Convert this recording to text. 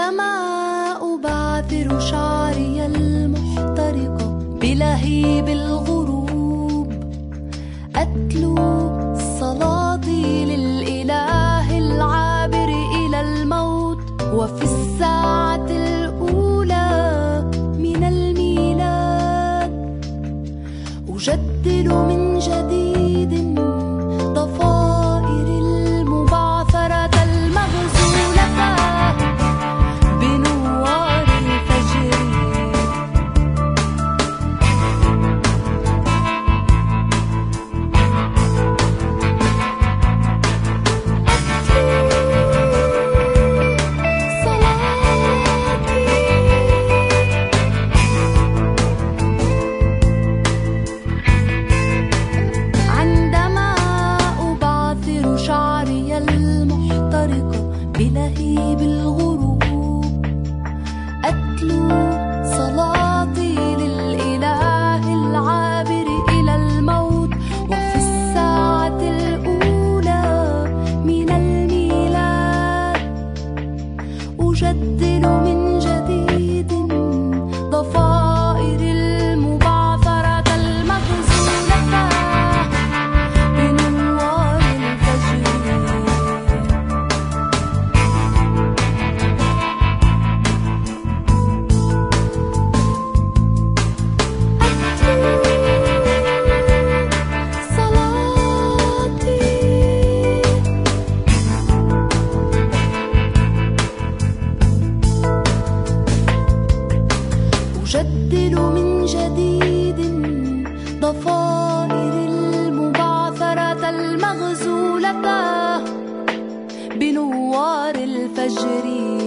عندما أبعثر شعري المحترق بلهيب الغروب، أتلو صلاتي للإله العابر إلى الموت، وفي الساعة الأولى من الميلاد أجدد من جديد ضفائر المبعثرة المغزولة بنوار الفجر. بلهيب الغروب أتلو صلاتي للإله العابر إلى الموت، وفي الساعة الأولى من الميلاد أجدد من جديد ضفائر المبعثرة المغزولة بنوار الفجر. أجدد من جديد ضفائر المبعثرة المغزولة بنوار الفجر.